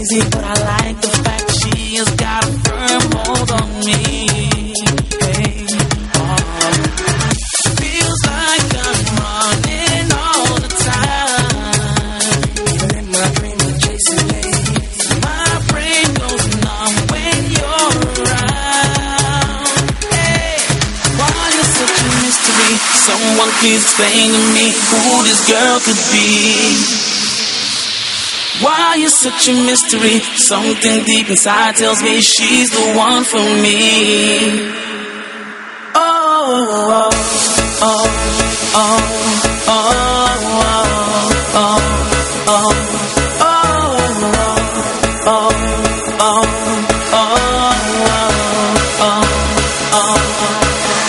crazy, but I like the fact she has got a firm hold on me. Hey, feels like I'm running all the time. Even in my dreams, I'm chasing days. My brain goes numb when you're around. Hey, why you're such a mystery? Someone please explain to me who this girl could be. Why you're such a mystery? Something deep inside tells me she's the one for me. Oh, oh, oh, oh, oh, oh, oh, oh, oh, oh, oh.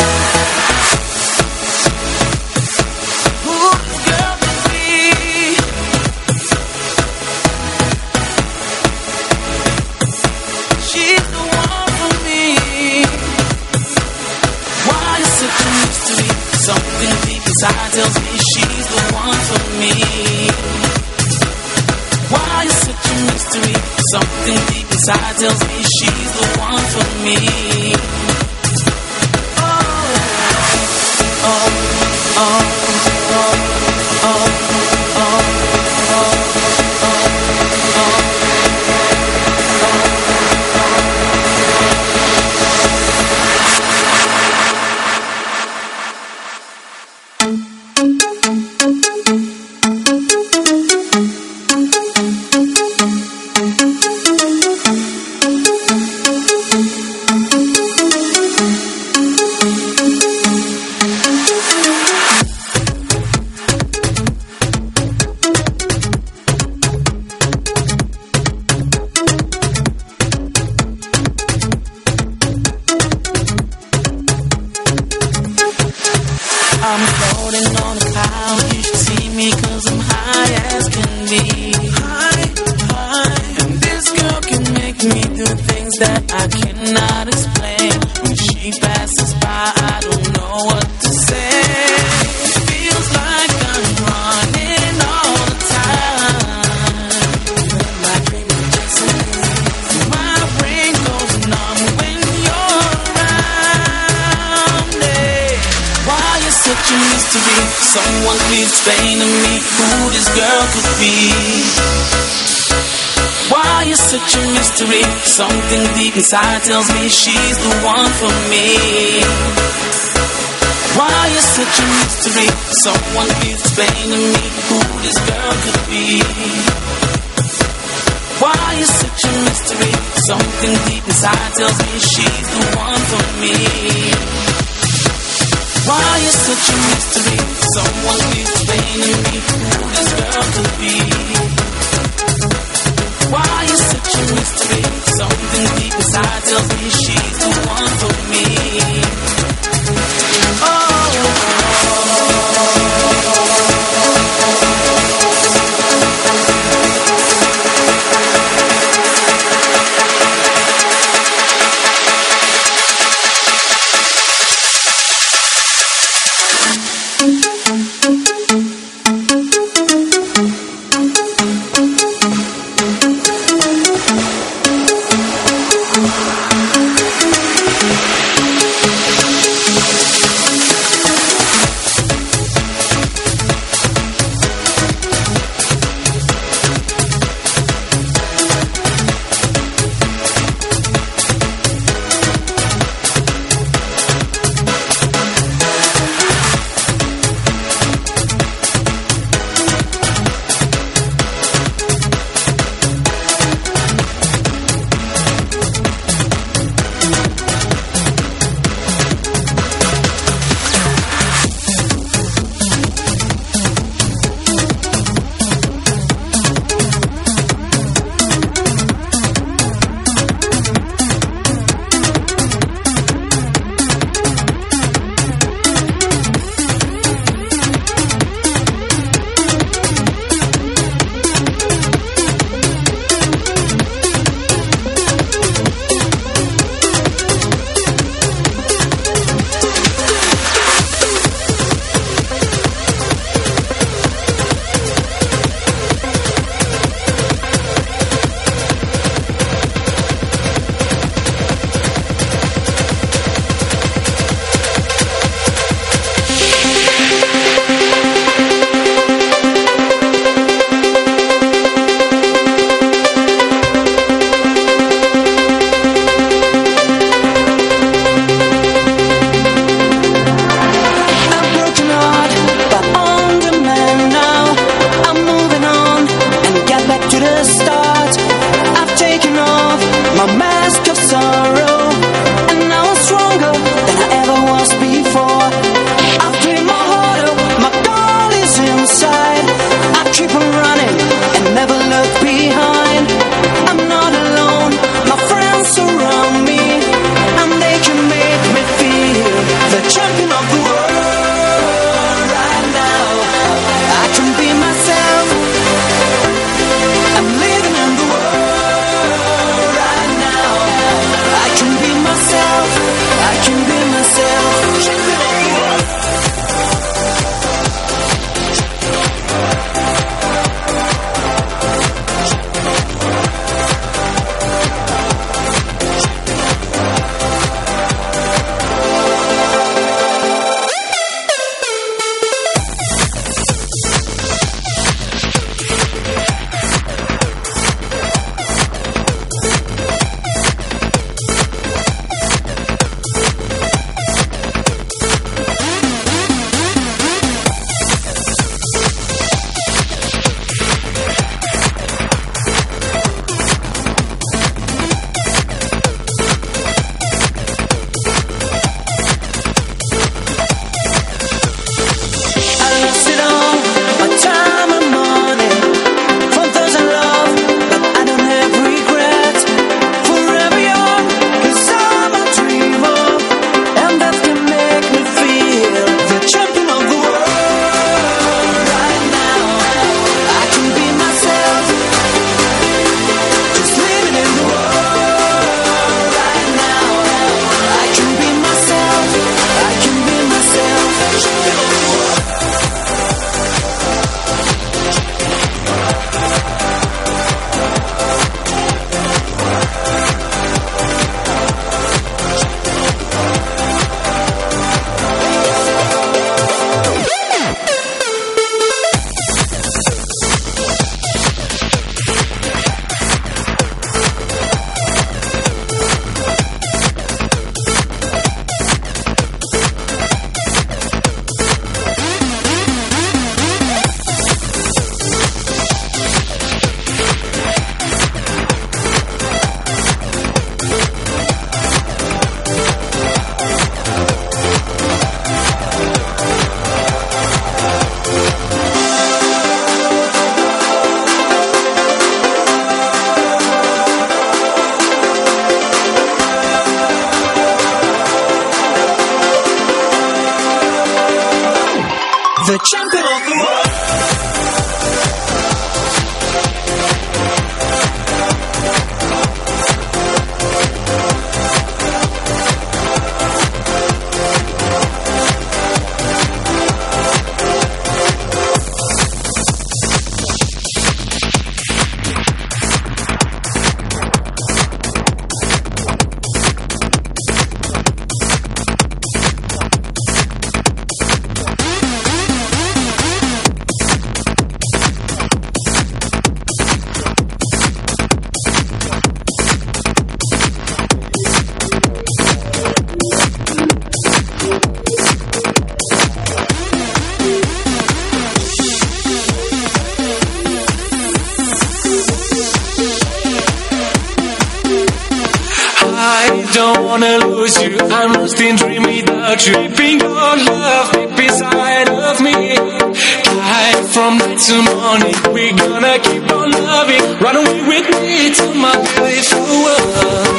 Inside tells me she's the one for me. Why is such a mystery? Something deep inside tells me she's the one for me. Oh, oh, oh, oh, oh, oh. I'm floating on a cloud. You should see me 'cause I'm high as can be. High, high. And this girl can make me do things that I cannot explain. When she passes by, I don't know what to say. It feels like I'm running all the time. My dream is chasing me. My brain goes numb when you're around me. Why you're such a mystery? Someone please explain to me who this girl could be. Why you're such a mystery? Something deep inside tells me she's the one for me. Why you're such a mystery? Someone please explain to me who this girl could be. Why you're such a mystery? Something deep inside tells me she's the one for me. Why you're such a mystery? Someone please explain to me who this girl could be. Why you're such a mystery? Something deep inside tells me she's the one for me. the champion of the world. I don't wanna lose you, I'm lost in dream without you. Keeping your love deep inside of me. Light from night to morning, we're gonna keep on loving. Run away with me to my beautiful world.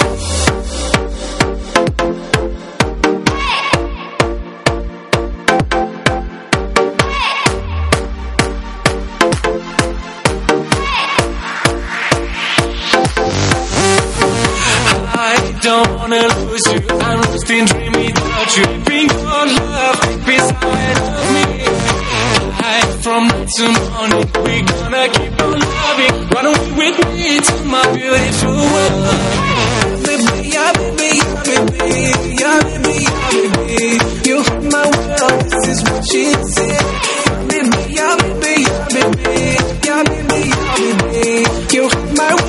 I don't wanna lose you, I'm lost in dream without you. Keeping your love deep inside of me. Light from night to morning, we're gonna keep on loving. Run away with me to my beautiful world. Baby, yeah, baby, yeah, baby, yeah, baby, yeah, baby. You hit my world, this is what she said. Baby, yeah, baby, yeah, baby, yeah, baby, yeah, baby. You hit my world.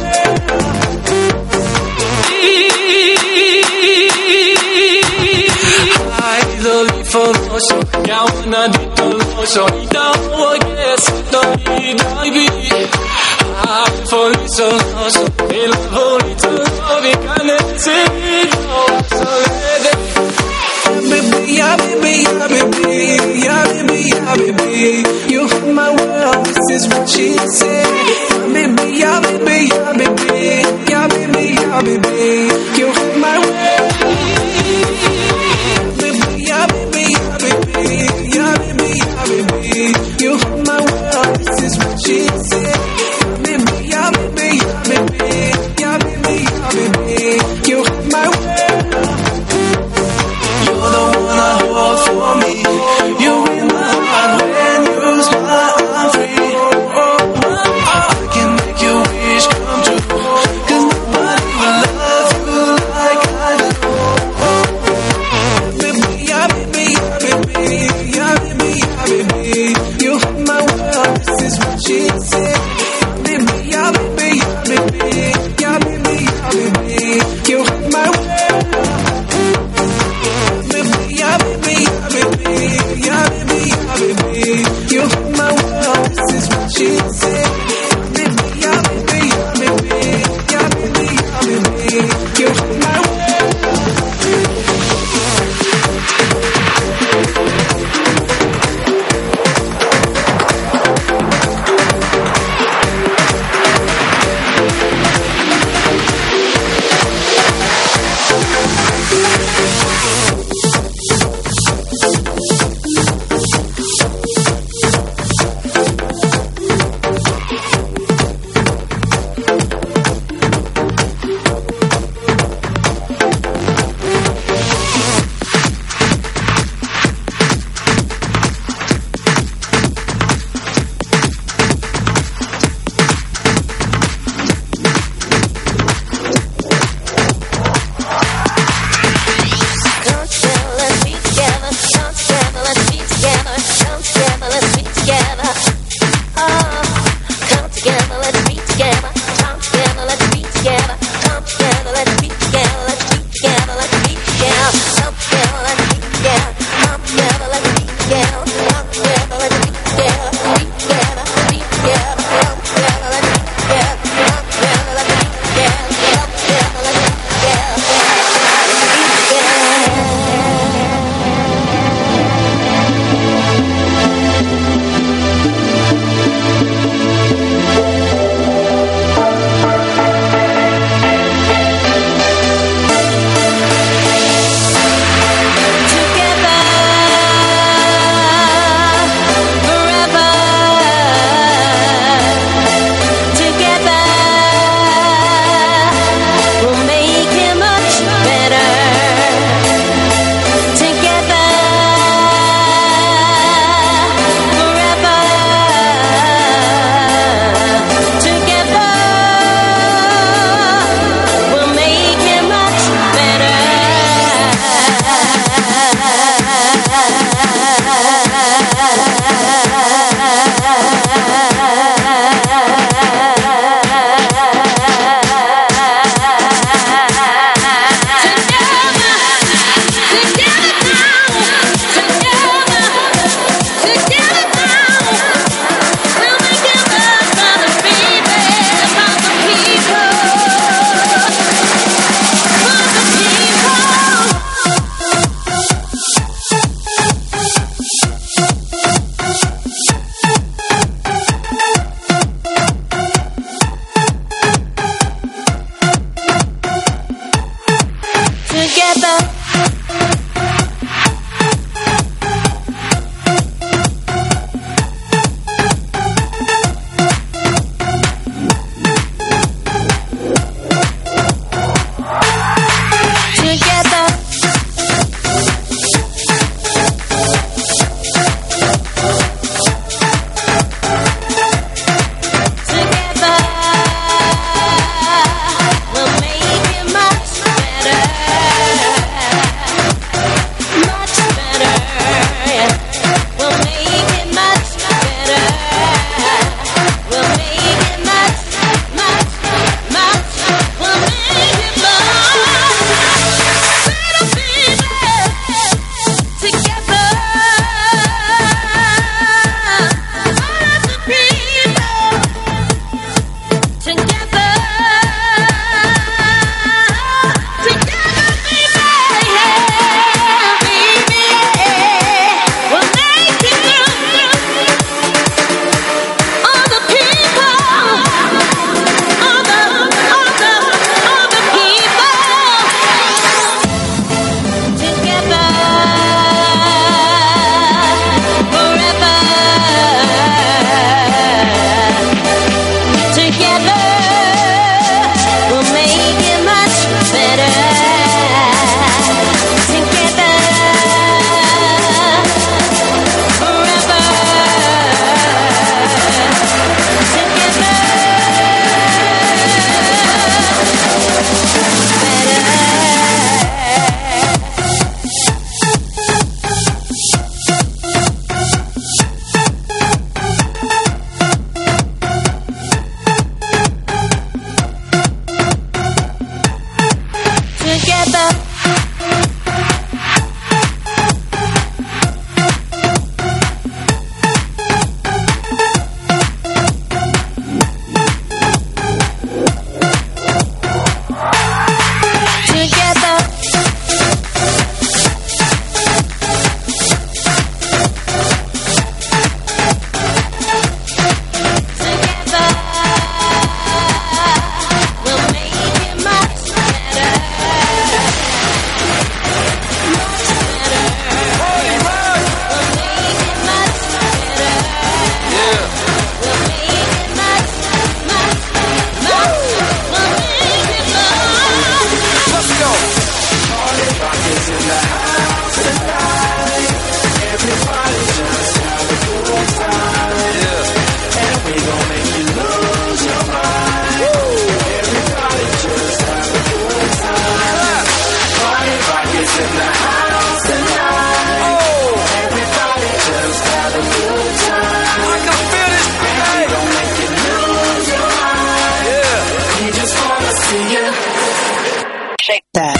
I wanna do the so you don't guess don't baby. I for you so el bonito vi can't say so baby, yeah, baby, yeah, baby, yeah, baby, yeah, baby. You hit my world, this is what she said. Baby, yeah, baby, yeah, baby, yeah, baby, yeah, baby. You hit my world. You hit my world, this is what she said. Baby, yeah, baby, yeah, baby, yeah, baby. see you. Shake that.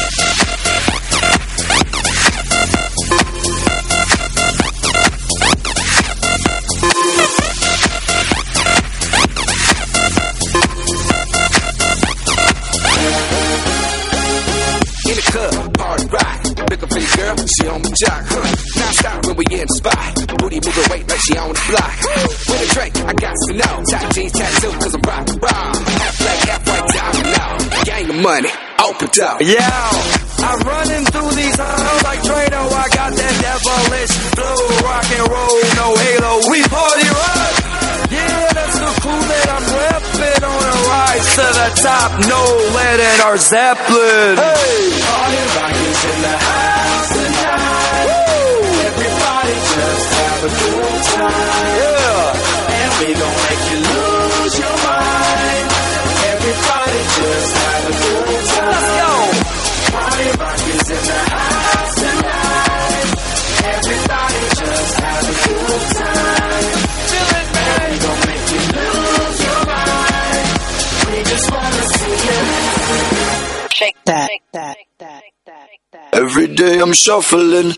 In the club, hard rock. Look up pretty girl, she on the jock. Now stop when we in the spot. Booty moving weight like she on the block. With a drink, I got to know. Tight jeans tattoo, cause I'm rock and roll. Half black, half white, diamond now. Gang of money, open up. Yeah, I'm running through these halls like Drano. I got that devilish flow, rock and roll, no halo. We party rock. Yeah, that's the crew that I'm repping on a rise to the top. No lead in our Zeppelin. Hey, Party rock is in the house tonight. Woo! Everybody just have a good time. yeah. And we gon' make you lose your mind. Everybody just have a good time. Let's go. Party rock is in the house tonight. Everybody just have a good time. Feel it, man. We gon' make you lose your mind. We just wanna see you. Shake that. Shake that. Every day I'm shuffling.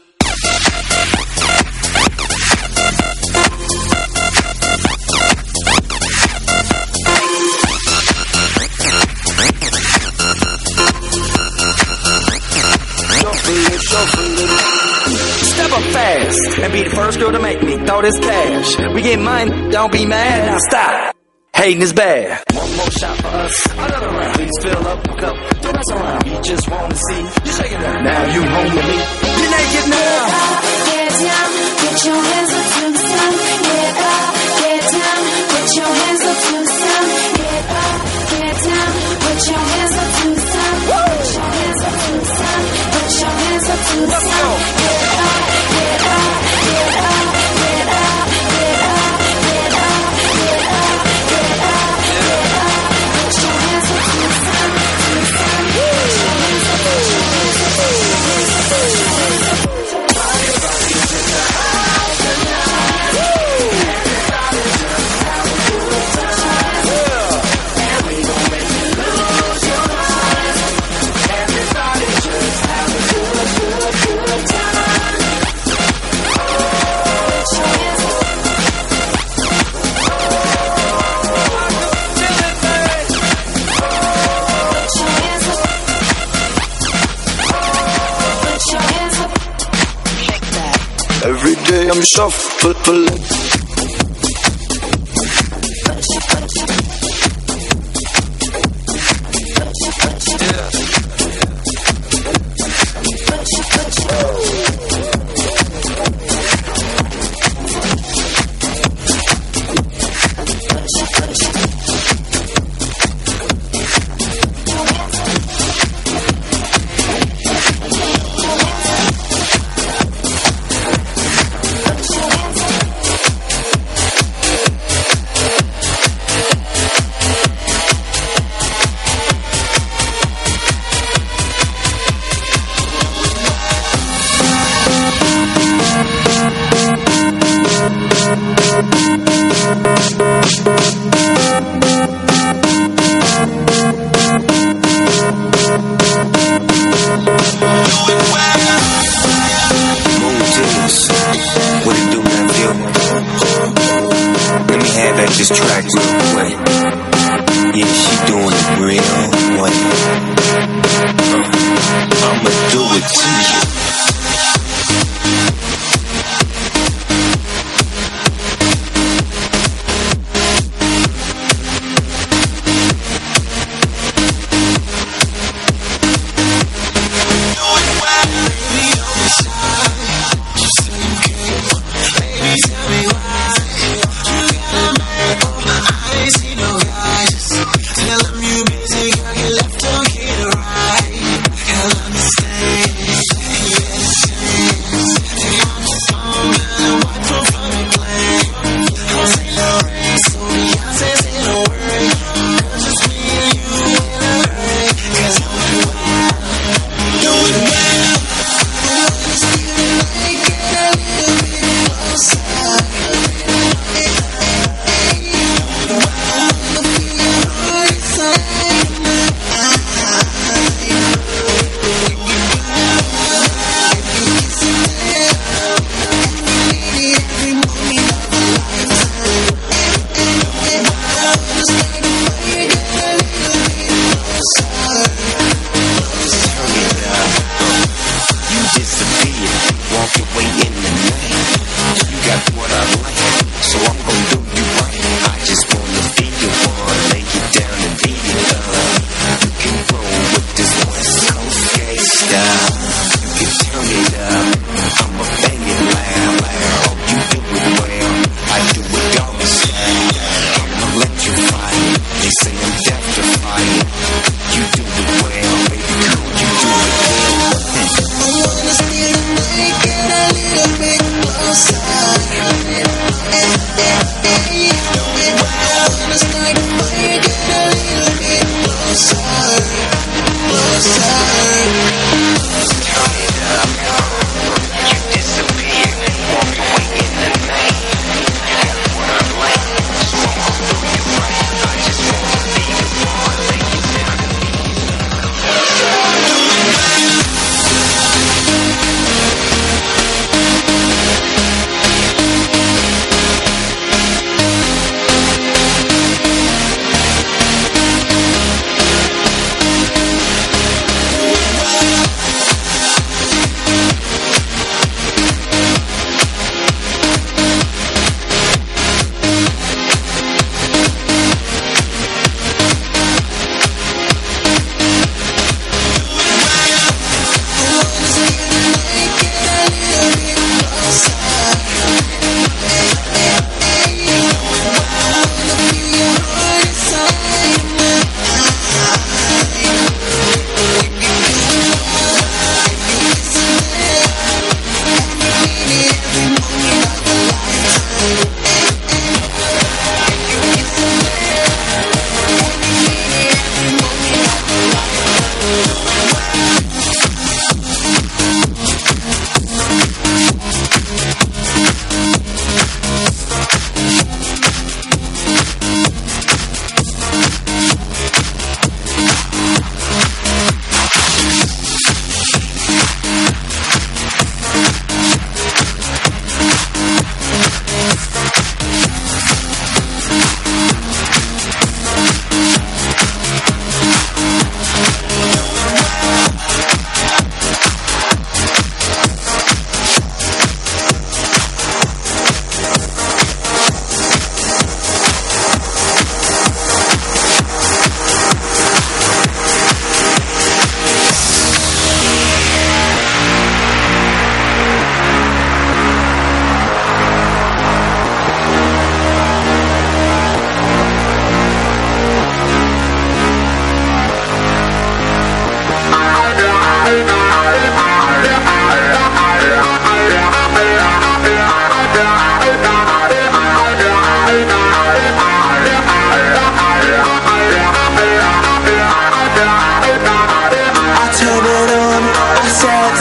Step up fast and be the first girl to make me throw this cash. We get mine, don't be mad. Now stop. Hating is bad. One more shot for us. Another round. Please fill up a cup. Don't mess around. We just wanna see you shaking it. Now you home with me. You naked now. Get down, put your hands up to the sun. Get up, get down, put your hands up to the sun. Get up, get down, put your hands up to the sun. Put your hands up to the sun. Put your hands up to the sun. Get up, get up, get up, get up, get up, get up, get up, get up, get up. Put your hands up to the sun, to the sun. Put your hands up, put your hands up, put your hands up, put your hands up. Every day I'm shuffling.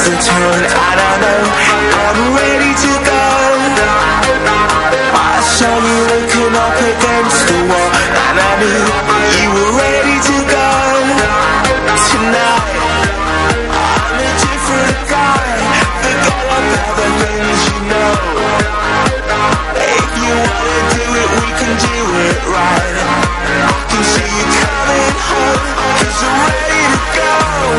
the tone, and I know I'm ready to go. I saw you looking up against the wall, and I knew you were ready to go. Tonight, I'm a different guy. Forget about the things you know. If you wanna do it, we can do it right. I can see you coming home, 'cause I'm ready to go.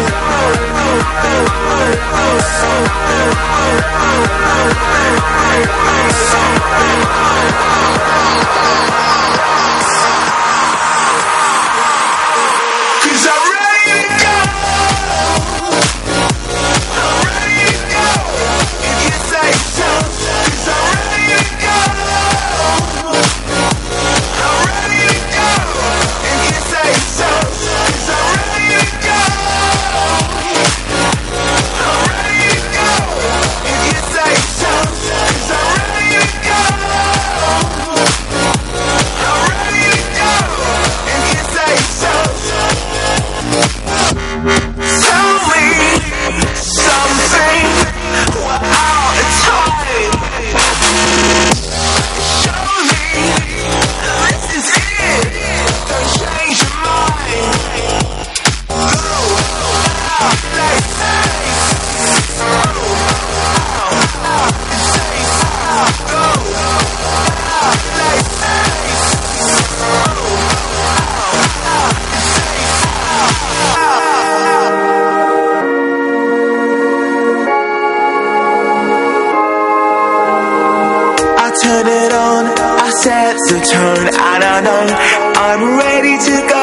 Turn it on, I set the tone, and I know I'm ready to go.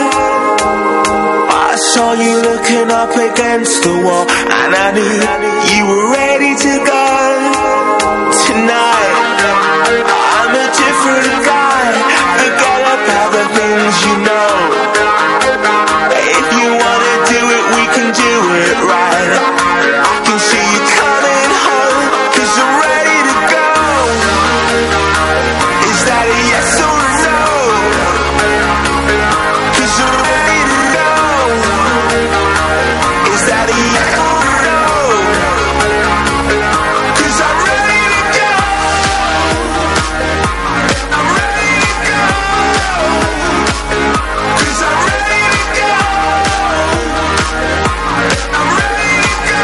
I saw you looking up against the wall, and I knew you were ready to go. Tonight, I'm a different guy. Forget about the things you know. If you wanna do it, we can do it right. I can see you coming home, 'cause I'm ready to go. Is that a yes or a no? 'Cause I'm ready to go. Is that a yes or a no? 'Cause I'm ready to go. I'm ready to go. 'Cause I'm ready to go. I'm ready to go.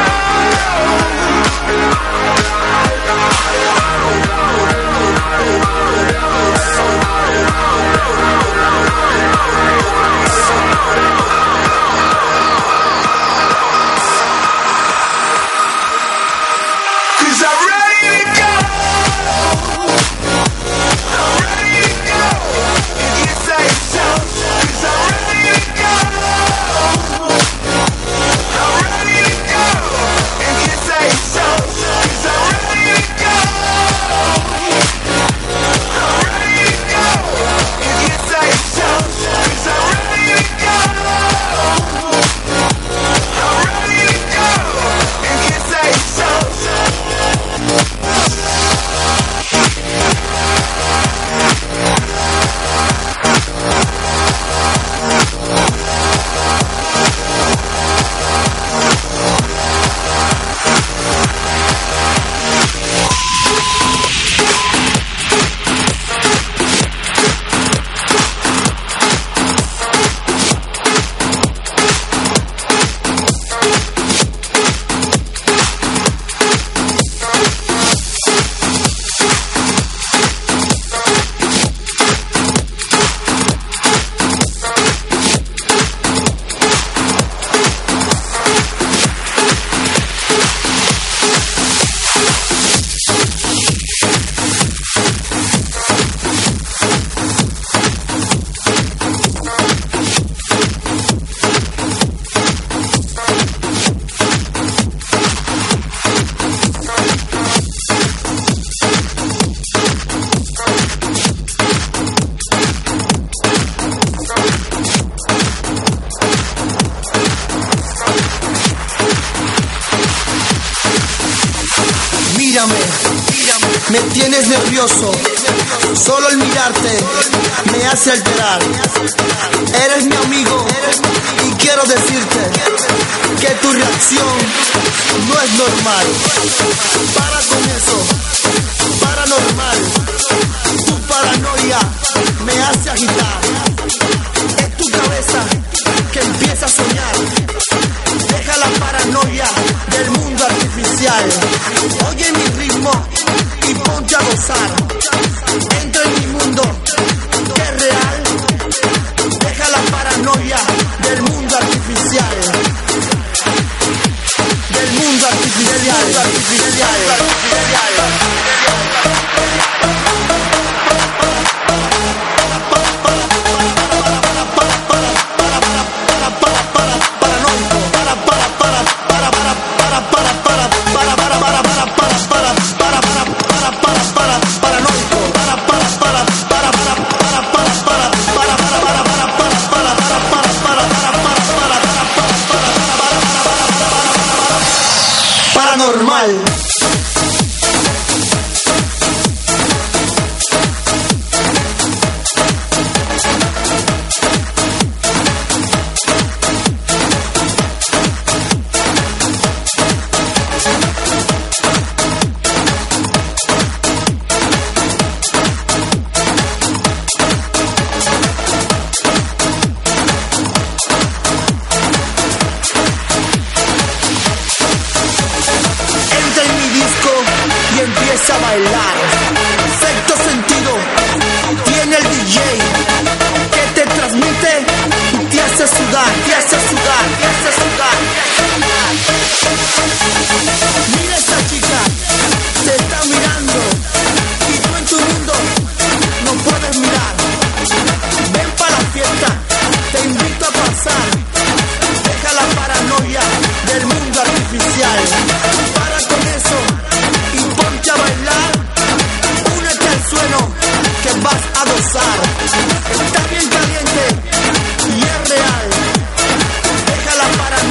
Me tienes nervioso, solo el mirarte me hace alterar. Eres mi amigo y quiero decirte que tú tu reacción no es normal. Para con eso, paranormal. Tu paranoia me hace agitar. Es tu cabeza que empieza a soñar. Deja la paranoia del mundo artificial. Oye mi ritmo y ponte a gozar. Entra en mi mundo que es real. Deja la paranoia del mundo artificial. Del mundo artificial. Paranormal. Y empieza a bailar. Sexto sentido tiene el DJ que te transmite y te hace sudar, te hace sudar, te hace sudar. Mira esa chica, te está mirando y tú en tu mundo no puedes mirar. Ven para la fiesta, te invito a pasar. Deja la paranoia del mundo artificial. Para con eso y ponte a bailar. Únete al sueno que vas a gozar. Está bien caliente y es real. Deja la paranoia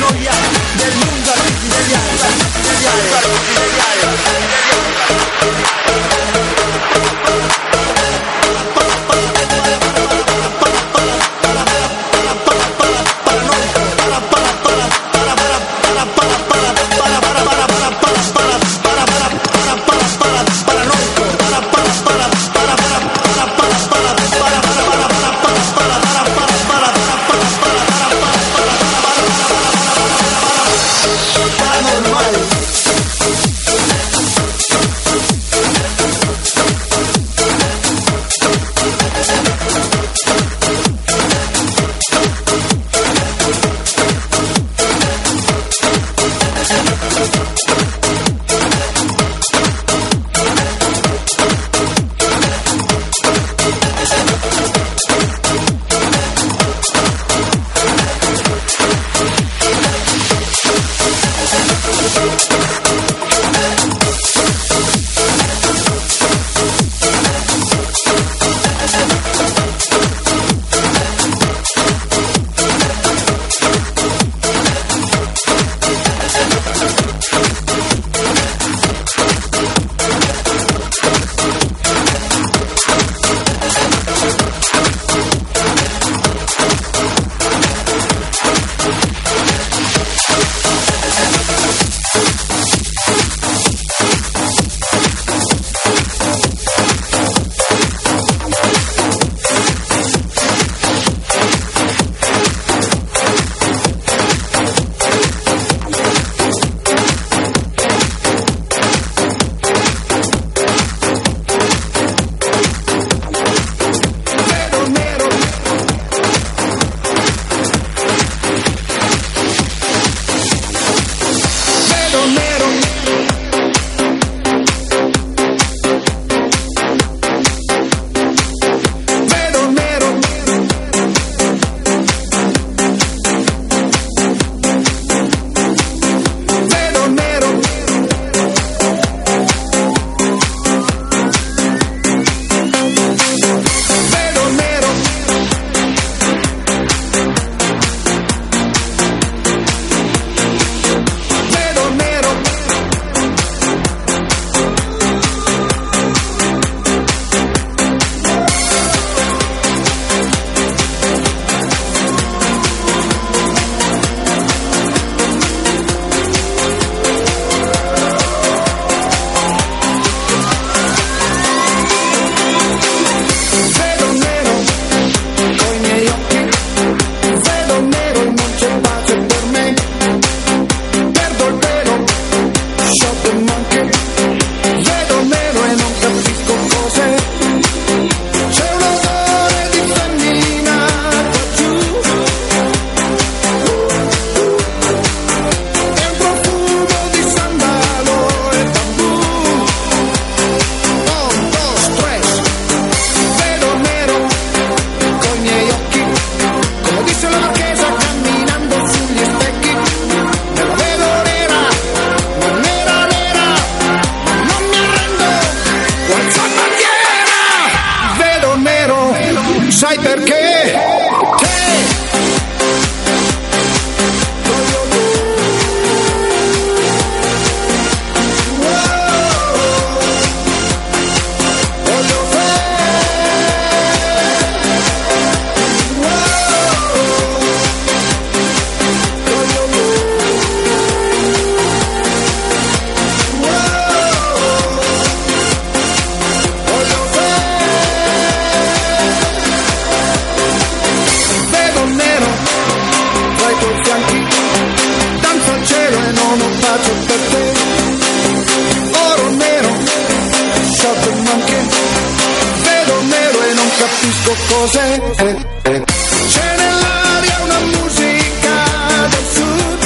cos'è? C'è nell'aria una musica del sud,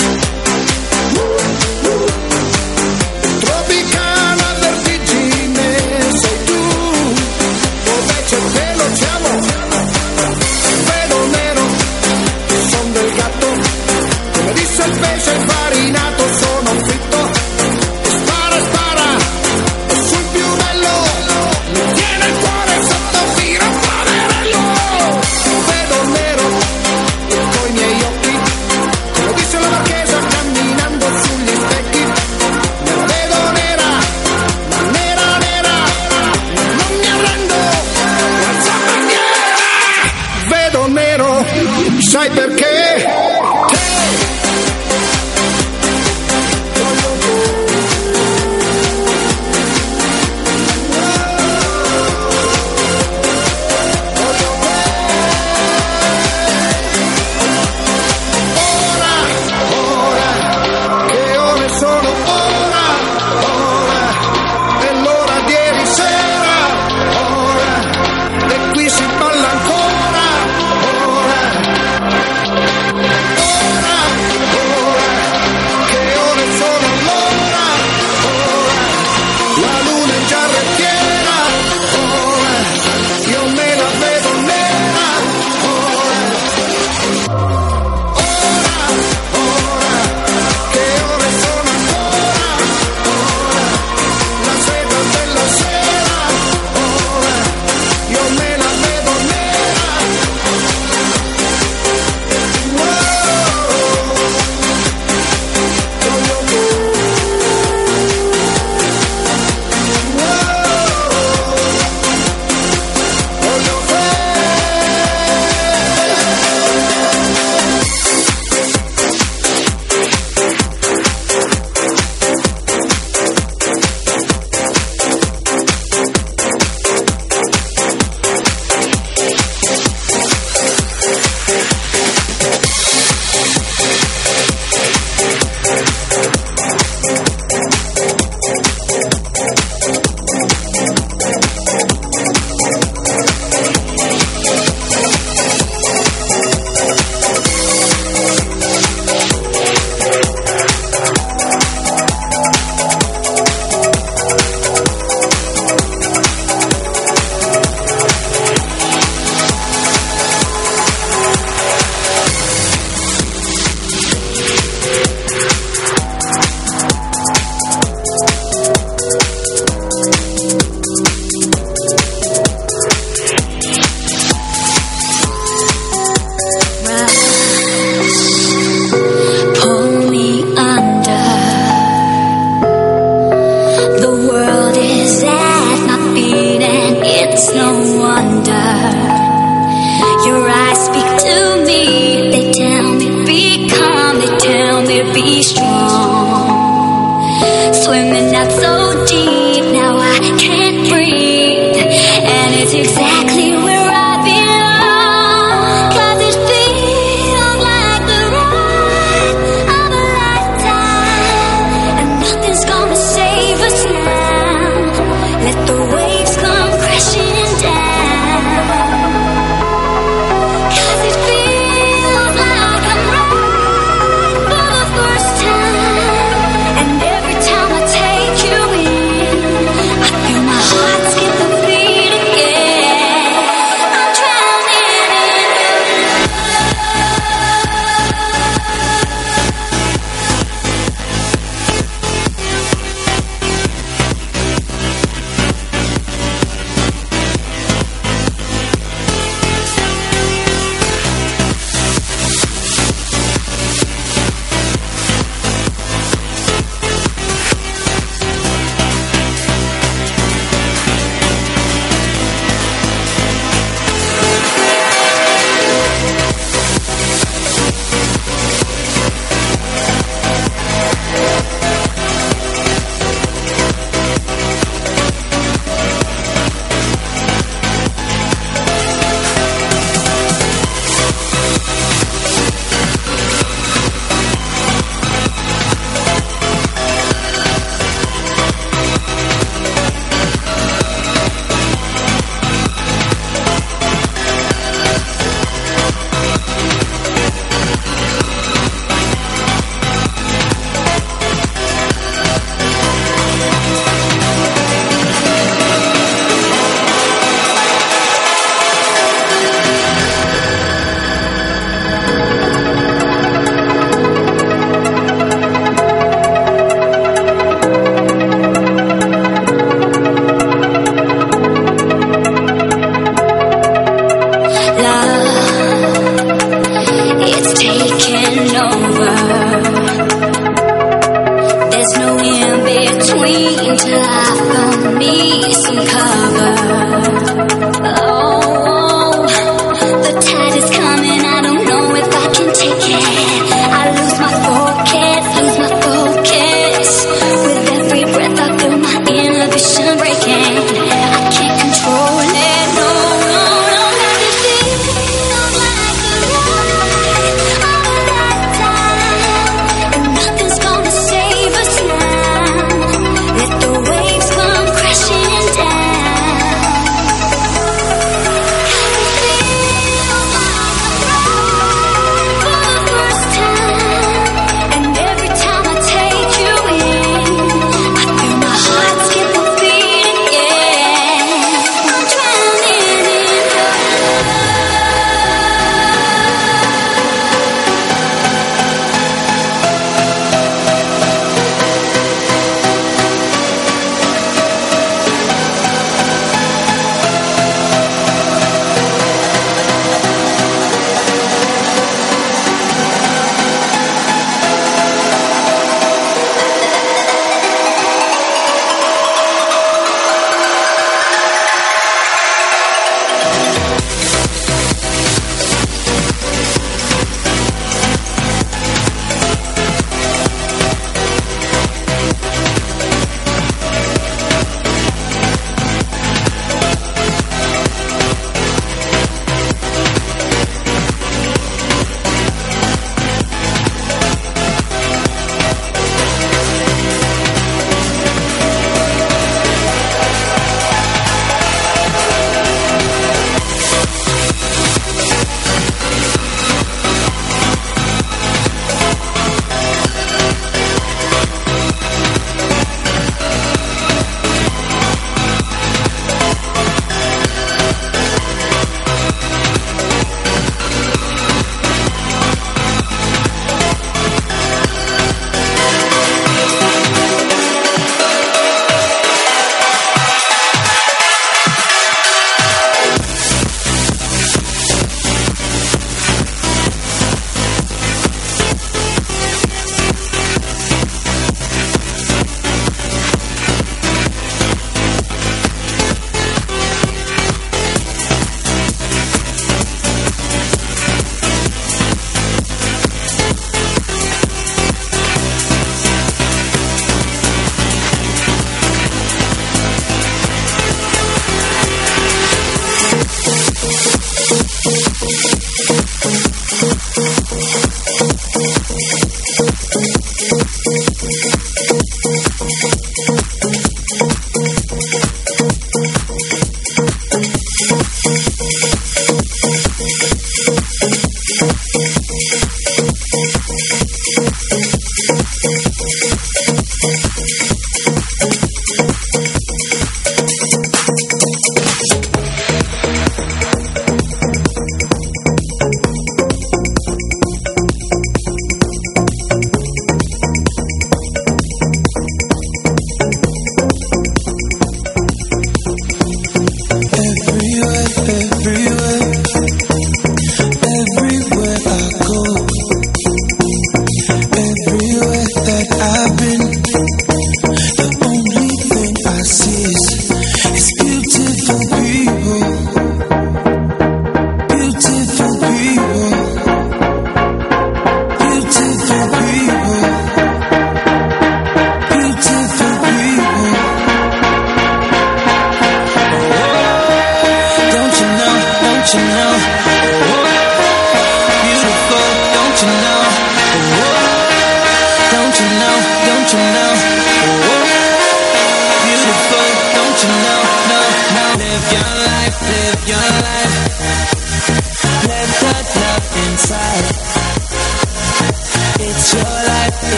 tropicana vertigine sei tu, dove c'è il pelo siamo, vedo nero, son del gatto, come disse il pesce farinato, sono fritto, spara, spara, e sul più bello, mi tiene il cuore sotto tiro, poverello, vedo nero, coi miei occhi, come disse la marchesa camminando sugli specchi, me la vedo nera, ma nera, nera, non mi arrendo, alza bandiera, vedo nero, sai perché?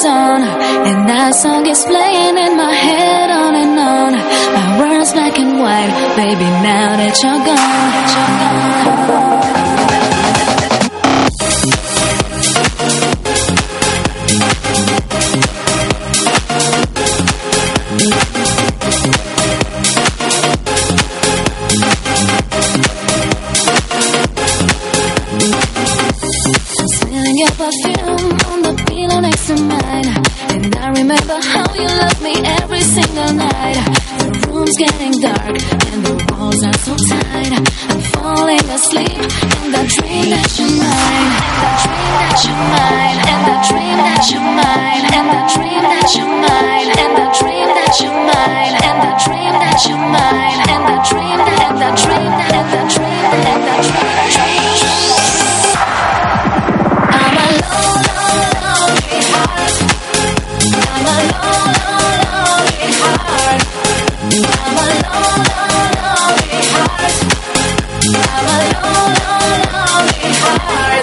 on, and that song is playing in my head on and on. My world's black and white, baby, now that you're gone, smelling your perfume on the pillow next to mine, and I remember how you loved me every single night. The room's getting dark and the walls are so tight. I'm falling asleep in the dream that you're mine, and the dream that you're mine, and the dream that you're mine, and the dream that you're mine, and the dream that you're mine, and the dream that you're mine, and the dream that, and the dream that, and the dream. I'm a lonely heart. I'm a lonely heart. I'm a lonely heart. I'm a lonely heart.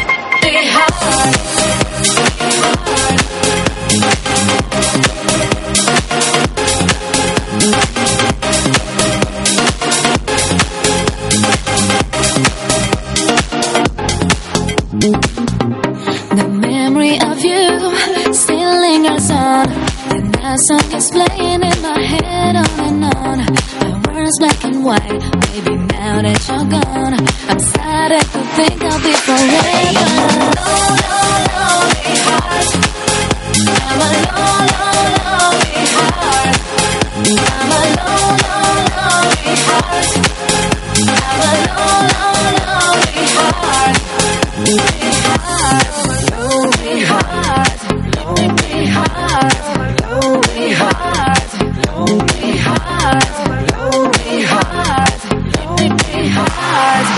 The memory of you still lingers on, and that song is playing in my head on and on. My world's black and white, baby, now that you're gone, I'm sad to think I'll be forever. Lonely heart. I'm a lonely heart. I'm a lonely heart. I'm a lonely heart. Lonely heart, lonely heart, lonely heart, lonely heart, lonely heart, lonely heart,